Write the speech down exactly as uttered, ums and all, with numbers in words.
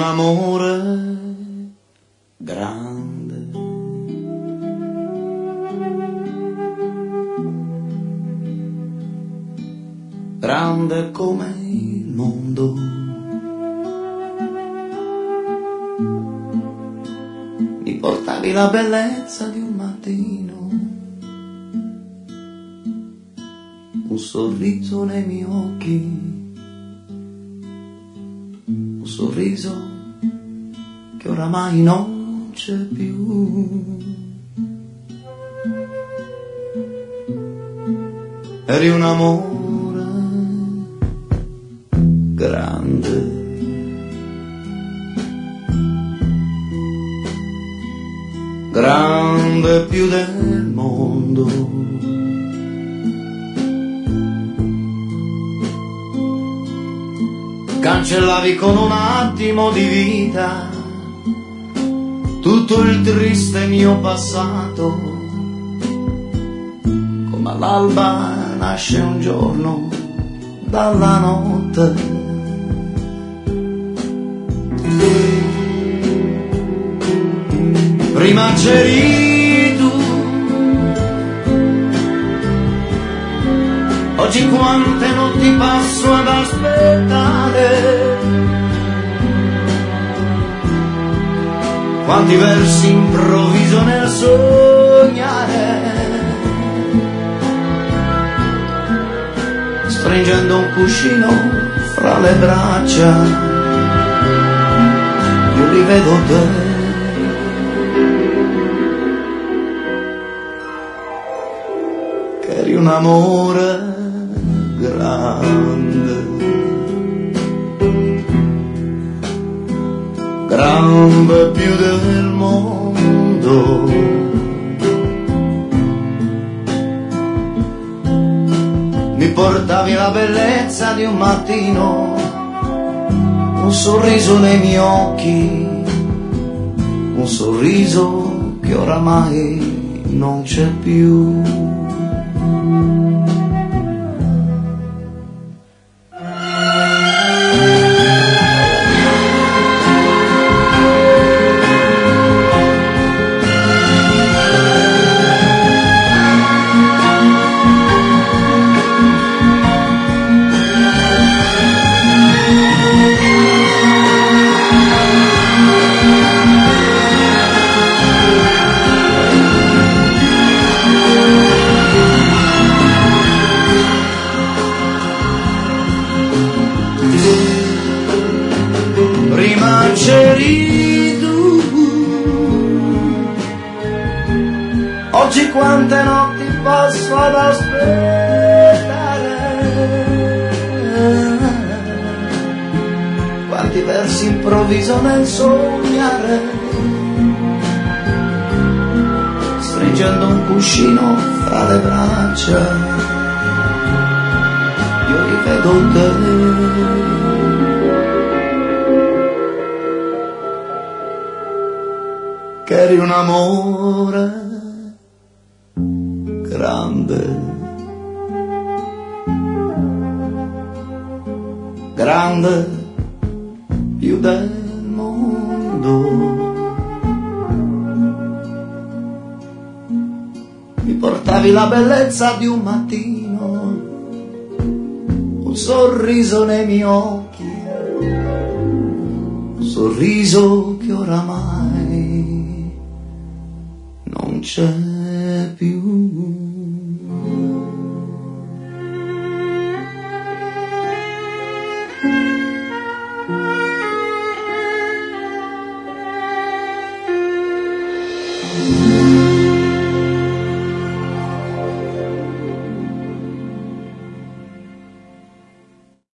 un amore grande. Grande come il mondo. Mi portavi la bellezza di un mattino, un sorriso nei miei occhi, un sorriso che oramai non c'è più. Eri un amore grande. Grande più del mondo. Cancellavi con un attimo di vita tutto il triste mio passato, come all'alba nasce un giorno dalla notte. Prima c'eri tu, oggi quante notti passo ad aspettare, quanti versi improvviso nel sognare, stringendo un cuscino fra le braccia, io rivedo te. Eri un amore grande, grande più del mondo. Mi portavi la bellezza di un mattino, un sorriso nei miei occhi, un sorriso che oramai non c'è più. Prima c'eri tu, oggi quante notti passo ad aspettare, quanti versi improvviso nel sognare, stringendo un cuscino fra le braccia, io rivedo te. Che eri un amore grande, grande più del mondo. Mi portavi la bellezza di un mattino, un sorriso nei miei occhi, un sorriso che oramai non c'è più.